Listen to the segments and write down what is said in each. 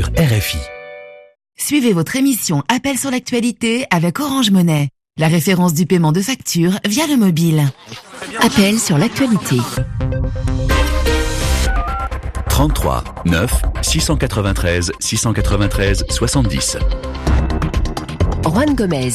sur RFI. Suivez votre émission Appel sur l'actualité avec Orange Money, la référence du paiement de factures via le mobile. Appel sur l'actualité. 33 9 693 693 70. Juan Gomez.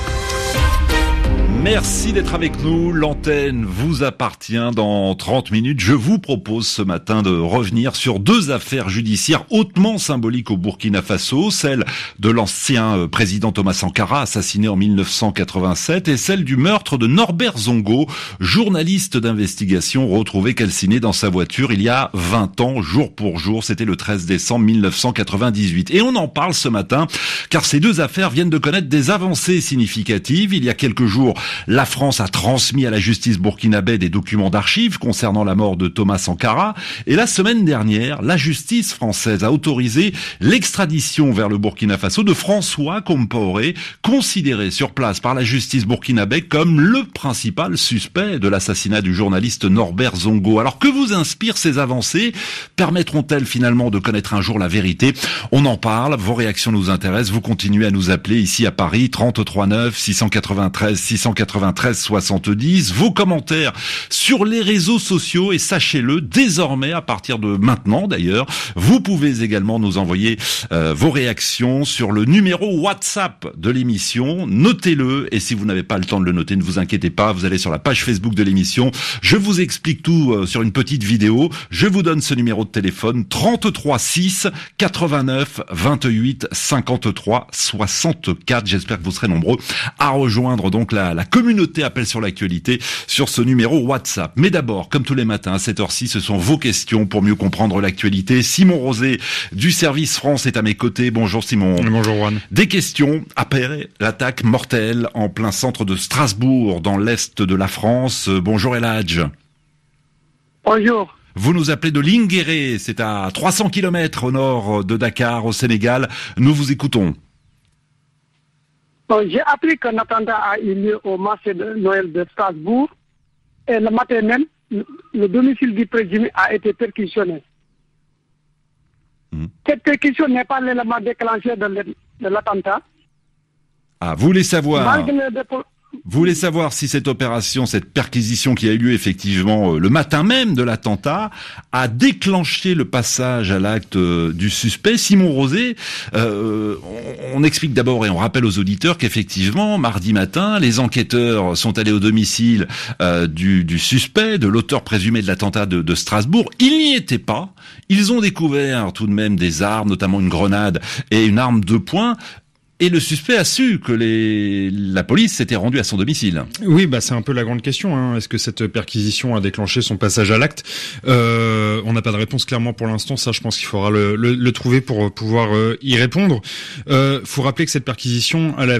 Merci d'être avec nous. L'antenne vous appartient. Dans 30 minutes, je vous propose ce matin de revenir sur deux affaires judiciaires hautement symboliques au Burkina Faso. Celle de l'ancien président Thomas Sankara, assassiné en 1987, et celle du meurtre de Norbert Zongo, journaliste d'investigation retrouvé calciné dans sa voiture il y a 20 ans, jour pour jour. C'était le 13 décembre 1998. Et on en parle ce matin, car ces deux affaires viennent de connaître des avancées significatives. Il y a quelques jours, la France a transmis à la justice burkinabé des documents d'archives concernant la mort de Thomas Sankara. Et la semaine dernière, la justice française a autorisé l'extradition vers le Burkina Faso de François Compaoré, considéré sur place par la justice burkinabé comme le principal suspect de l'assassinat du journaliste Norbert Zongo. Alors que vous inspirent ces avancées? Permettront-elles finalement de connaître un jour la vérité? On en parle, vos réactions nous intéressent. Vous continuez à nous appeler ici à Paris, 33 9 693 693 70, vos commentaires sur les réseaux sociaux, et sachez-le, désormais, à partir de maintenant d'ailleurs, vous pouvez également nous envoyer vos réactions sur le numéro WhatsApp de l'émission. Notez-le, et si vous n'avez pas le temps de le noter, ne vous inquiétez pas, vous allez sur la page Facebook de l'émission, je vous explique tout sur une petite vidéo. Je vous donne ce numéro de téléphone, 33 6 89 28 53 64. J'espère que vous serez nombreux à rejoindre donc la communauté Appel sur l'actualité sur ce numéro WhatsApp. Mais d'abord, comme tous les matins à cette heure-ci, ce sont vos questions pour mieux comprendre l'actualité. Simon Rosé du service France est à mes côtés. Bonjour Simon. Bonjour Juan. Des questions après l'attaque mortelle en plein centre de Strasbourg, dans l'est de la France. Bonjour El Hadj. Bonjour. Vous nous appelez de Linguéré, c'est à 300 km au nord de Dakar, au Sénégal. Nous vous écoutons. J'ai appris qu'un attentat a eu lieu au marché de Noël de Strasbourg, et le matin même, le domicile du présumé a été perquisitionné. Cette perquisition n'est pas l'élément déclencheur de l'attentat. Ah, vous voulez savoir Malgré le dépôt... Vous voulez savoir si cette opération, cette perquisition qui a eu lieu effectivement le matin même de l'attentat, a déclenché le passage à l'acte du suspect. Simon Rosé, on explique d'abord et on rappelle aux auditeurs qu'effectivement, mardi matin, les enquêteurs sont allés au domicile du suspect, de l'auteur présumé de l'attentat de Strasbourg. Ils n'y étaient pas. Ils ont découvert tout de même des armes, notamment une grenade et une arme de poing. Et le suspect a su que la police s'était rendue à son domicile. Oui, c'est un peu la grande question. Hein. Est-ce que cette perquisition a déclenché son passage à l'acte? On n'a pas de réponse clairement pour l'instant. Ça, je pense qu'il faudra le trouver pour pouvoir y répondre. Faut rappeler que cette perquisition, elle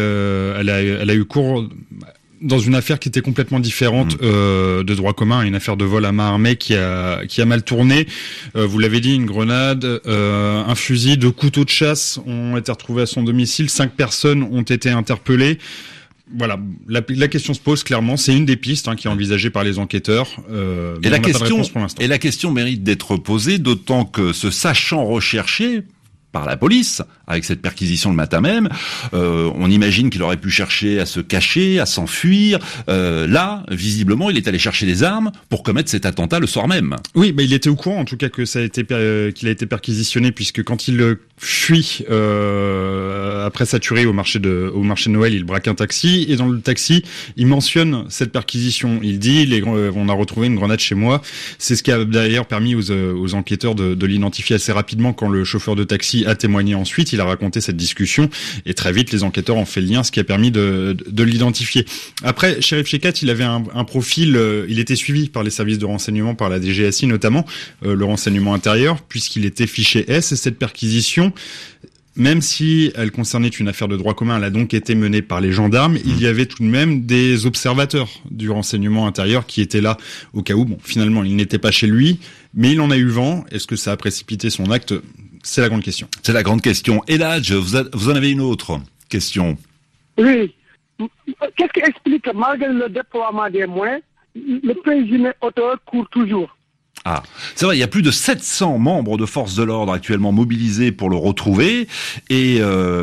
a eu cours dans une affaire qui était complètement différente de droit commun, une affaire de vol à main armée qui a mal tourné. Vous l'avez dit, une grenade, un fusil, 2 couteaux de chasse ont été retrouvés à son domicile, 5 personnes ont été interpellées. Voilà, la question se pose clairement, c'est une des pistes qui est envisagée par les enquêteurs. Et la question mérite d'être posée, d'autant que se sachant recherché par la police, avec cette perquisition le matin même, on imagine qu'il aurait pu chercher à se cacher, à s'enfuir. Là, visiblement, il est allé chercher des armes pour commettre cet attentat le soir même. Oui, il était au courant, en tout cas, que qu'il a été perquisitionné, puisque quand il fuit après sa tuerie au marché de Noël, il braque un taxi, et dans le taxi, il mentionne cette perquisition. Il dit, on a retrouvé une grenade chez moi. C'est ce qui a d'ailleurs permis aux enquêteurs de l'identifier assez rapidement quand le chauffeur de taxi a témoigné ensuite. Il a raconté cette discussion et très vite les enquêteurs ont fait le lien, ce qui a permis de l'identifier. Après, Chérif Chekat, il avait un profil, il était suivi par les services de renseignement, par la DGSI notamment, le renseignement intérieur, puisqu'il était fiché S, et cette perquisition, même si elle concernait une affaire de droit commun, elle a donc été menée par les gendarmes, il y avait tout de même des observateurs du renseignement intérieur qui étaient là au cas où, finalement, il n'était pas chez lui, mais il en a eu vent. Est-ce que ça a précipité son acte? C'est la grande question. C'est la grande question. El Hadj, vous en avez une autre question? Oui. Qu'est-ce qui explique que malgré le déploiement des moyens, le présumé auteur court toujours? Ah, c'est vrai, il y a plus de 700 membres de forces de l'ordre actuellement mobilisés pour le retrouver, et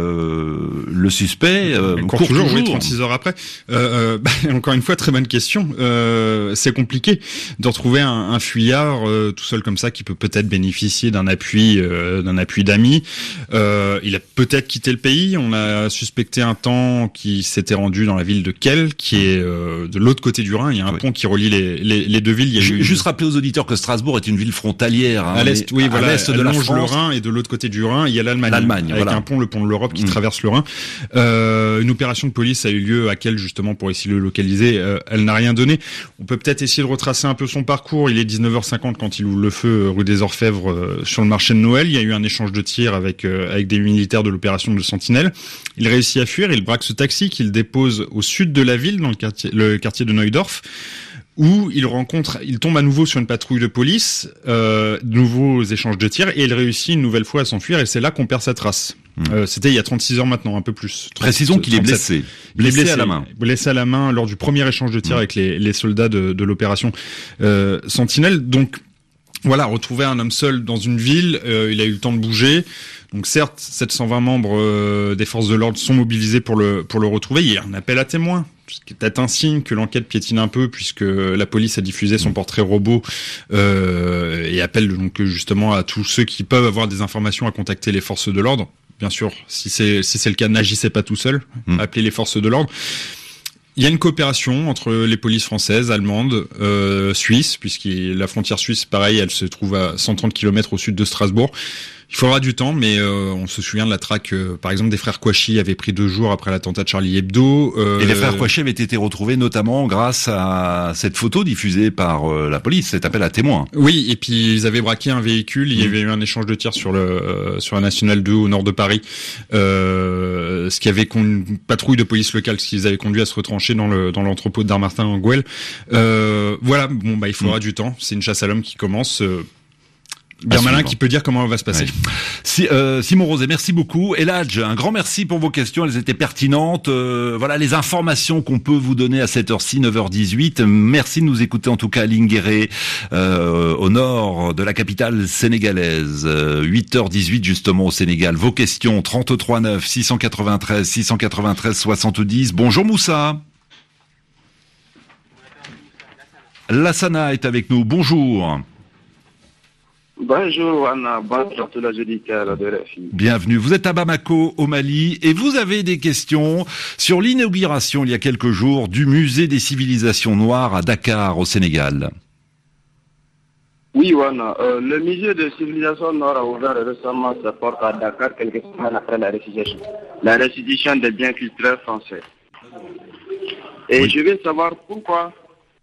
le suspect court toujours. Oui, 36 heures après. Encore une fois, très bonne question. C'est compliqué de retrouver un fuyard tout seul comme ça qui peut peut-être bénéficier d'un appui d'amis. Il a peut-être quitté le pays. On a suspecté un temps qu'il s'était rendu dans la ville de Kehl, qui est de l'autre côté du Rhin. Il y a un pont qui relie les deux villes. Juste rappeler aux auditeurs que Strasbourg est une ville frontalière. À l'est, oui, voilà. À l'est de la France. Le Rhin, et de l'autre côté du Rhin, il y a l'Allemagne avec voilà. Un pont, le pont de l'Europe, qui traverse le Rhin. Une opération de police a eu lieu à Kehl, justement, pour essayer de le localiser. Elle n'a rien donné. On peut peut-être essayer de retracer un peu son parcours. Il est 19h50 quand il ouvre le feu rue des Orfèvres sur le marché de Noël. Il y a eu un échange de tirs avec des militaires de l'opération de Sentinelle. Il réussit à fuir. Il braque ce taxi qu'il dépose au sud de la ville, dans le quartier de Neudorf, où il tombe à nouveau sur une patrouille de police, nouveaux échanges de tirs, et il réussit une nouvelle fois à s'enfuir, et c'est là qu'on perd sa trace. C'était il y a 36 heures maintenant, un peu plus. Précisons qu'il est blessé. Blessé à la main. Blessé à la main lors du premier échange de tirs avec les soldats de l'opération Sentinelle. Donc, voilà, retrouver un homme seul dans une ville, il a eu le temps de bouger. Donc certes, 720 membres des forces de l'ordre sont mobilisés pour le retrouver. Il y a un appel à témoins, ce qui est peut-être un signe que l'enquête piétine un peu, puisque la police a diffusé son portrait robot et appelle donc justement à tous ceux qui peuvent avoir des informations à contacter les forces de l'ordre. Bien sûr, si c'est le cas, n'agissez pas tout seul, appelez les forces de l'ordre. Il y a une coopération entre les polices françaises, allemandes, suisses, puisque la frontière suisse, pareil, elle se trouve à 130 km au sud de Strasbourg. Il faudra du temps, mais on se souvient de la traque, par exemple, des frères Kouachi avait pris 2 jours après l'attentat de Charlie Hebdo. Et les frères Kouachi avaient été retrouvés notamment grâce à cette photo diffusée par la police, cet appel à témoins. Oui, et puis ils avaient braqué un véhicule, il y avait eu un échange de tirs sur la Nationale 2 au nord de Paris, ce qui avait une patrouille de police locale, ce qui les avait conduits à se retrancher dans l'entrepôt de Darmartin en Gouel. Voilà, bon il faudra du temps, c'est une chasse à l'homme qui commence. Bien malin qui peut dire comment elle va se passer. Ouais. Simon Roset, merci beaucoup. Eladj, un grand merci pour vos questions, elles étaient pertinentes. Voilà les informations qu'on peut vous donner à cette heure-ci, 9h18. Merci de nous écouter en tout cas à Linguéré, au nord de la capitale sénégalaise. 8h18 justement au Sénégal. Vos questions, 33 9 693 70. Bonjour Moussa. Lassana est avec nous, bonjour. Bonjour Anna, bonjour tous les auditeurs de la fille. Bienvenue, vous êtes à Bamako au Mali et vous avez des questions sur l'inauguration il y a quelques jours du musée des civilisations noires à Dakar au Sénégal. Oui Anna, le musée des civilisations noires a ouvert récemment sa porte à Dakar quelques semaines après la restitution des biens culturels français. Et je veux savoir pourquoi...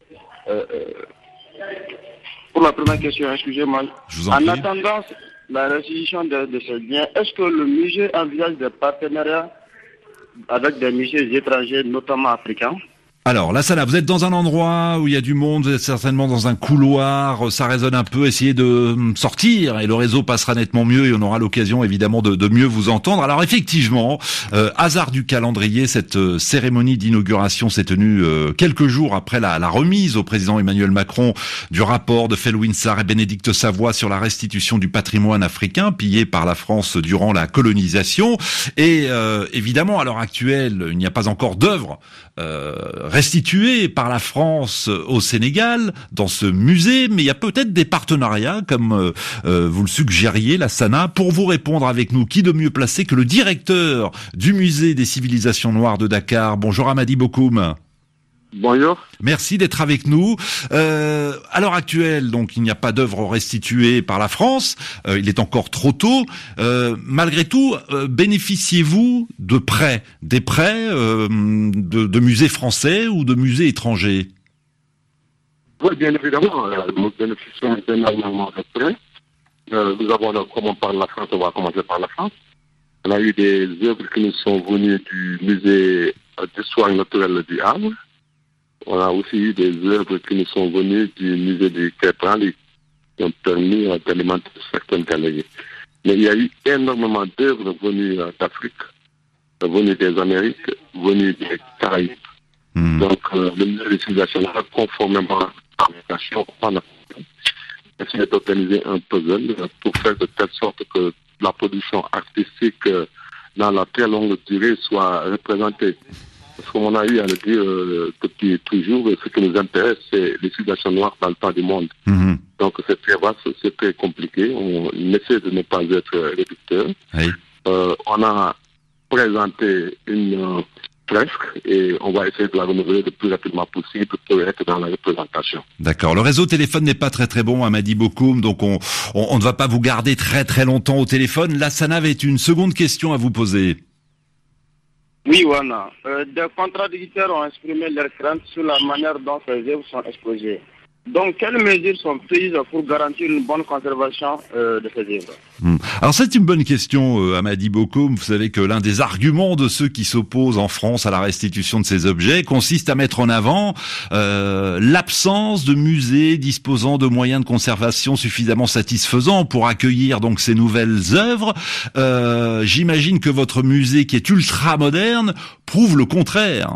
Pour la première question, excusez-moi. En attendant la restitution de ces biens, est-ce que le musée envisage des partenariats avec des musées étrangers, notamment africains? Alors, Lassana, vous êtes dans un endroit où il y a du monde, vous êtes certainement dans un couloir, ça résonne un peu, essayez de sortir et le réseau passera nettement mieux et on aura l'occasion évidemment de mieux vous entendre. Alors effectivement, hasard du calendrier, cette cérémonie d'inauguration s'est tenue quelques jours après la remise au président Emmanuel Macron du rapport de Felwinsar et Bénédicte Savoy sur la restitution du patrimoine africain pillé par la France durant la colonisation. Et évidemment, à l'heure actuelle, il n'y a pas encore d'œuvre restituée par la France au Sénégal dans ce musée, mais il y a peut-être des partenariats, comme vous le suggériez, Lassana. Pour vous répondre avec nous, qui de mieux placé que le directeur du musée des civilisations noires de Dakar? Bonjour Amadi Bokoum. Bonjour. Merci d'être avec nous. À l'heure actuelle, donc, il n'y a pas d'œuvre restituée par la France. Il est encore trop tôt. Malgré tout, bénéficiez-vous de prêts, des prêts de musées français ou de musées étrangers? Oui, bien évidemment. Nous bénéficions énormément de prêts. Nous avons, comme on parle la France, on va commencer par la France. On a eu des œuvres qui nous sont venues du musée d'histoire naturelle du Havre. On a aussi eu des œuvres qui nous sont venues du musée du Quai qui ont permis d'alimenter certaines galeries. Mais il y a eu énormément d'œuvres venues d'Afrique, venues des Amériques, venues des Caraïbes. Donc, le musée des civilisations, conformément à la vocation, essayer d'organiser un puzzle pour faire de telle sorte que la production artistique dans la très longue durée soit représentée. Parce qu'on a eu à le dire depuis toujours, ce qui nous intéresse, c'est les civilisations noires dans le temps du monde. Mmh. Donc c'est très vaste, c'est très compliqué. On essaie de ne pas être réducteur. Oui. On a présenté une fresque et on va essayer de la renouveler le plus rapidement possible pour être dans la représentation. D'accord. Le réseau téléphone n'est pas très très bon, Hamadi Bokoum, donc on ne va pas vous garder très très longtemps au téléphone. Lassana avait une seconde question à vous poser. Oui, Wana. Des contradicteurs ont exprimé leurs craintes sur la manière dont ces œuvres sont exposées. Donc, quelles mesures sont prises pour garantir une bonne conservation de ces œuvres? Alors c'est une bonne question, Hamadi Bokoum. Vous savez que l'un des arguments de ceux qui s'opposent en France à la restitution de ces objets consiste à mettre en avant l'absence de musées disposant de moyens de conservation suffisamment satisfaisants pour accueillir donc ces nouvelles œuvres. J'imagine que votre musée, qui est ultra moderne, prouve le contraire.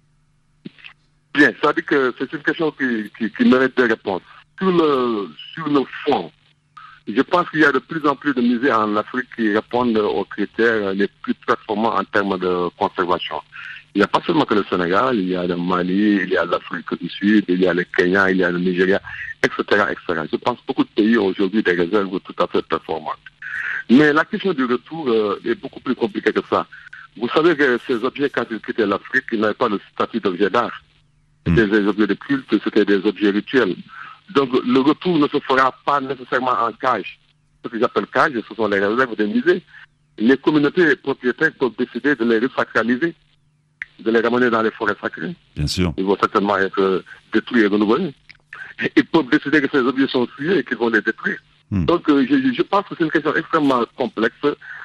Bien, ça veut dire que c'est une question qui mérite des réponses. Sur le fond, je pense qu'il y a de plus en plus de musées en Afrique qui répondent aux critères les plus performants en termes de conservation. Il n'y a pas seulement que le Sénégal, il y a le Mali, il y a l'Afrique du Sud, il y a le Kenya, il y a le Nigeria, etc., etc. Je pense que beaucoup de pays ont aujourd'hui des réserves tout à fait performantes. Mais la question du retour est beaucoup plus compliquée que ça. Vous savez que ces objets, quand ils quittaient l'Afrique, ils n'avaient pas le statut d'objet d'art. C'était des objets de culte, c'était des objets rituels. Donc le retour ne se fera pas nécessairement en cage. Ce qu'ils appellent cage, ce sont les réserves des musées. Les communautés propriétaires peuvent décider de les resacraliser, de les ramener dans les forêts sacrées. Bien sûr. Ils vont certainement être détruits et renouvelés. Ils peuvent décider que ces objets sont souillés et qu'ils vont les détruire. Donc je pense que c'est une question extrêmement complexe.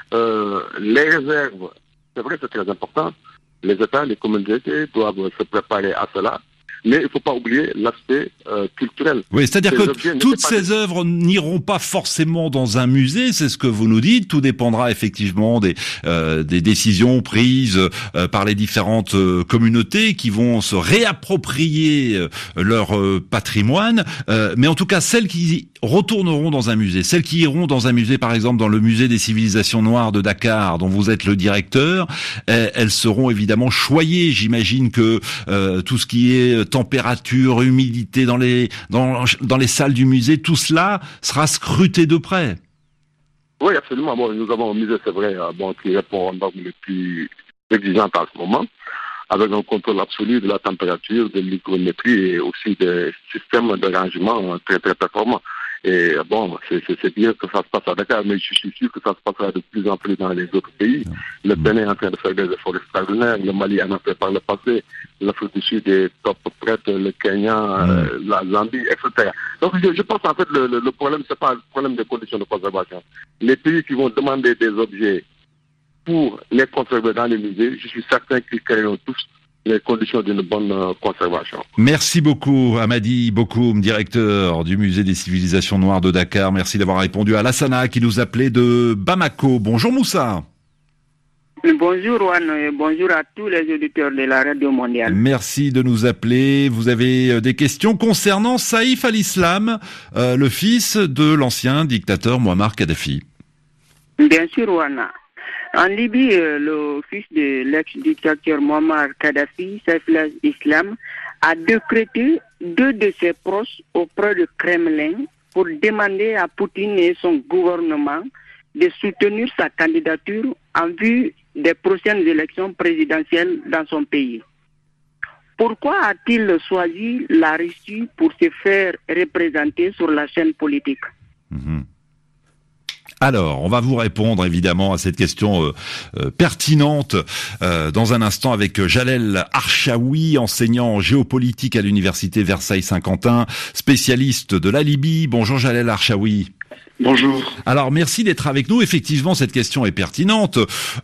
Les réserves, c'est vrai, c'est très important. Les États, les communautés doivent se préparer à cela. Mais il ne faut pas oublier l'aspect culturel. Oui, c'est-à-dire que toutes ces œuvres n'iront pas forcément dans un musée, c'est ce que vous nous dites. Tout dépendra effectivement des décisions prises par les différentes communautés qui vont se réapproprier leur patrimoine. Mais en tout cas, celles qui retourneront dans un musée, celles qui iront dans un musée, par exemple dans le musée des civilisations noires de Dakar, dont vous êtes le directeur, elles seront évidemment choyées. J'imagine que tout ce qui est température, humidité dans les salles du musée, tout cela sera scruté de près. Oui, absolument. Bon, nous avons un musée, c'est vrai, qui répond aux normes les plus exigeantes à ce moment, avec un contrôle absolu de la température, de l'hygrométrie et aussi des systèmes de rangement très très performants. Et bon, c'est bien que ça se passe à Dakar, mais je suis sûr que ça se passera de plus en plus dans les autres pays. Le Bénin est en train de faire des efforts extraordinaires, le Mali en a fait par le passé, l'Afrique du Sud est top prête, le Kenya, la Zambie, etc. Donc je pense en fait le problème, c'est pas le problème des conditions de conservation. Les pays qui vont demander des objets pour les conserver dans les musées, je suis certain qu'ils créeront tous les conditions d'une bonne conservation. Merci beaucoup, Hamadi Bokoum, directeur du musée des civilisations noires de Dakar. Merci d'avoir répondu à Lassana qui nous appelait de Bamako. Bonjour Moussa. Bonjour Juan et bonjour à tous les auditeurs de la Radio Mondiale. Merci de nous appeler. Vous avez des questions concernant Saïf al-Islam, le fils de l'ancien dictateur Muammar Kadhafi. Bien sûr Juan. En Libye, le fils de l'ex-dictateur Muammar Kadhafi, Saïf al-Islam, a décrété 2 de ses proches auprès du Kremlin pour demander à Poutine et son gouvernement de soutenir sa candidature en vue des prochaines élections présidentielles dans son pays. Pourquoi a-t-il choisi la Russie pour se faire représenter sur la scène politique? Alors, on va vous répondre évidemment à cette question pertinente dans un instant avec Jalel Archaoui, enseignant en géopolitique à l'université Versailles-Saint-Quentin, spécialiste de la Libye. Bonjour Jalel Archaoui. Bonjour. Alors merci d'être avec nous. Effectivement, cette question est pertinente.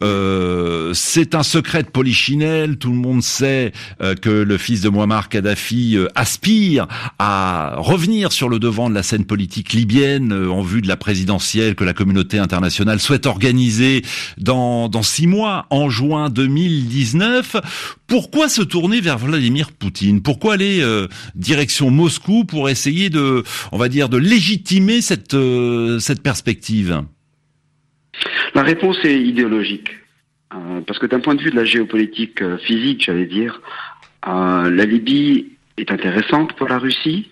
C'est un secret de polichinelle. Tout le monde sait que le fils de Mouammar Kadhafi aspire à revenir sur le devant de la scène politique libyenne en vue de la présidentielle que la communauté internationale souhaite organiser dans 6 mois, en juin 2019. Pourquoi se tourner vers Vladimir Poutine? Pourquoi aller direction Moscou pour essayer de légitimer cette perspective? La réponse est idéologique. Parce que d'un point de vue de la géopolitique physique, j'allais dire, la Libye est intéressante pour la Russie,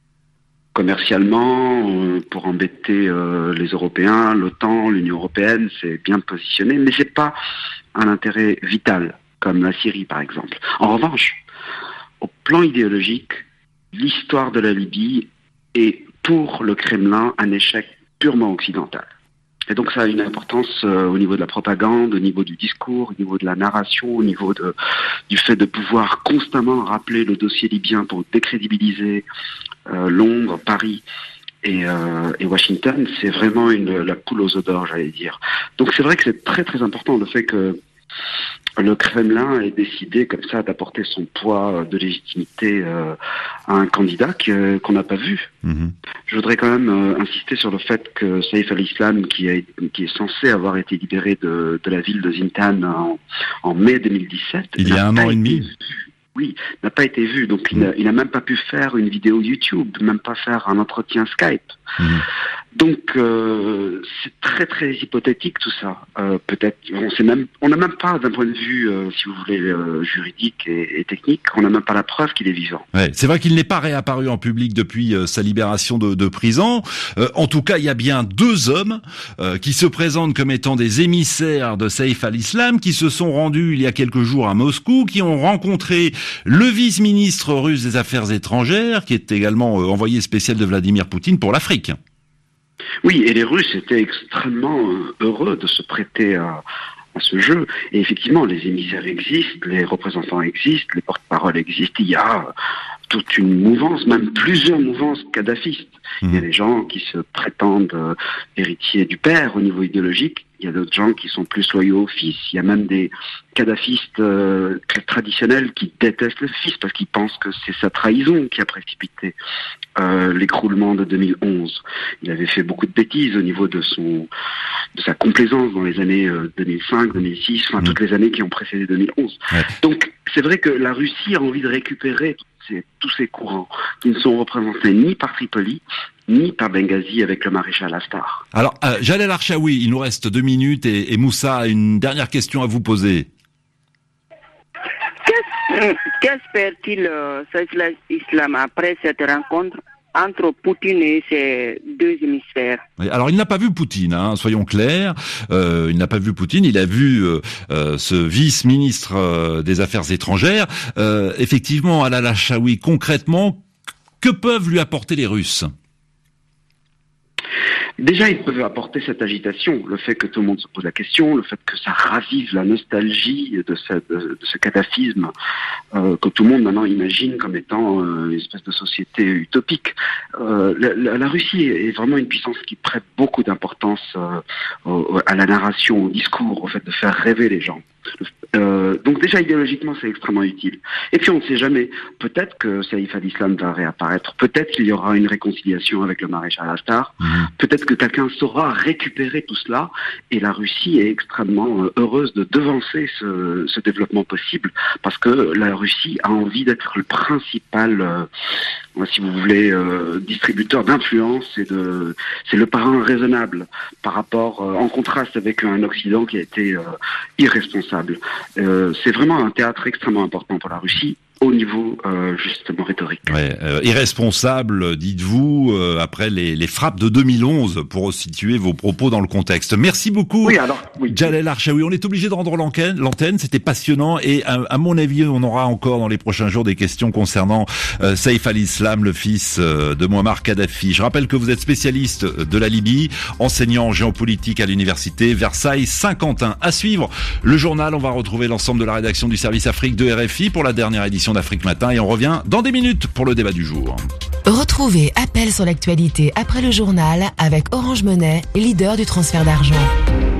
commercialement, pour embêter les Européens, l'OTAN, l'Union européenne, c'est bien positionné, mais c'est pas un intérêt vital, comme la Syrie par exemple. En revanche, au plan idéologique, l'histoire de la Libye est pour le Kremlin un échec purement occidental. Et donc ça a une importance au niveau de la propagande, au niveau du discours, au niveau de la narration, au niveau du fait de pouvoir constamment rappeler le dossier libyen pour décrédibiliser Londres, Paris et Washington. C'est vraiment la poule aux œufs d'or, j'allais dire. Donc c'est vrai que c'est très très important le fait que le Kremlin ait décidé comme ça d'apporter son poids de légitimité à un candidat qu'on n'a pas vu. Mm-hmm. Je voudrais quand même insister sur le fait que Saïf al-Islam, qui est censé avoir été libéré de la ville de Zintan en mai 2017, il y a un an et demi. Oui, n'a pas été vu. Donc il n'a même pas pu faire une vidéo YouTube, même pas faire un entretien Skype. Mmh. Donc c'est très très hypothétique tout ça. Peut-être on n'a même pas d'un point de vue, si vous voulez, juridique et technique, on n'a même pas la preuve qu'il est vivant. Ouais, c'est vrai qu'il n'est pas réapparu en public depuis sa libération de prison. En tout cas, il y a bien 2 hommes qui se présentent comme étant des émissaires de Saïf al-Islam, qui se sont rendus il y a quelques jours à Moscou, qui ont rencontré le vice-ministre russe des Affaires étrangères, qui est également envoyé spécial de Vladimir Poutine pour l'Afrique. Oui, et les Russes étaient extrêmement heureux de se prêter à ce jeu. Et effectivement, les émissaires existent, les représentants existent, les porte-paroles existent. Il y a toute une mouvance, même plusieurs mouvances kadhafistes. Il y a des gens qui se prétendent héritiers du père au niveau idéologique. Il y a d'autres gens qui sont plus loyaux au fils. Il y a même des kadhafistes traditionnels qui détestent le fils parce qu'ils pensent que c'est sa trahison qui a précipité l'écroulement de 2011. Il avait fait beaucoup de bêtises au niveau de sa complaisance dans les années 2005, 2006, enfin toutes les années qui ont précédé 2011. Ouais. Donc c'est vrai que la Russie a envie de récupérer tous ces courants qui ne sont représentés ni par Tripoli, ni par Benghazi avec le maréchal Haftar. Alors, Jalal Archaoui, il nous reste 2 minutes et Moussa a une dernière question à vous poser. Qu'espère-t-il Saïf al-Islam après cette rencontre entre Poutine et ses 2 hémisphères? Alors il n'a pas vu Poutine, soyons clairs. Il n'a pas vu Poutine, il a vu ce vice-ministre des Affaires étrangères. Effectivement, Jalal Archaoui, concrètement, que peuvent lui apporter les Russes? Déjà, ils peuvent apporter cette agitation, le fait que tout le monde se pose la question, le fait que ça ravive la nostalgie de ce kadhafisme que tout le monde maintenant imagine comme étant une espèce de société utopique. La Russie est vraiment une puissance qui prête beaucoup d'importance à la narration, au discours, au fait de faire rêver les gens. Donc déjà idéologiquement c'est extrêmement utile. Et puis on ne sait jamais, peut-être que Saïf al-Islam va réapparaître, peut-être qu'il y aura une réconciliation avec le maréchal Haftar, peut-être que quelqu'un saura récupérer tout cela, et la Russie est extrêmement heureuse de devancer ce développement possible, parce que la Russie a envie d'être le principal, si vous voulez, distributeur d'influence, c'est le parrain raisonnable par rapport, en contraste avec un Occident qui a été irresponsable. C'est vraiment un théâtre extrêmement important pour la Russie au niveau justement rhétorique. Ouais, irresponsable, dites-vous, après les frappes de 2011, pour situer vos propos dans le contexte. Merci beaucoup, Jalal Archaoui. On est obligé de rendre l'antenne, c'était passionnant, et à mon avis, on aura encore dans les prochains jours des questions concernant Saïf al-Islam, le fils de Mouammar Kadhafi. Je rappelle que vous êtes spécialiste de la Libye, enseignant en géopolitique à l'université Versailles-Saint-Quentin. À suivre le journal, on va retrouver l'ensemble de la rédaction du service Afrique de RFI pour la dernière édition d'Afrique Matin, et on revient dans des minutes pour le débat du jour. Retrouvez Appel sur l'actualité après le journal avec Orange Money, leader du transfert d'argent.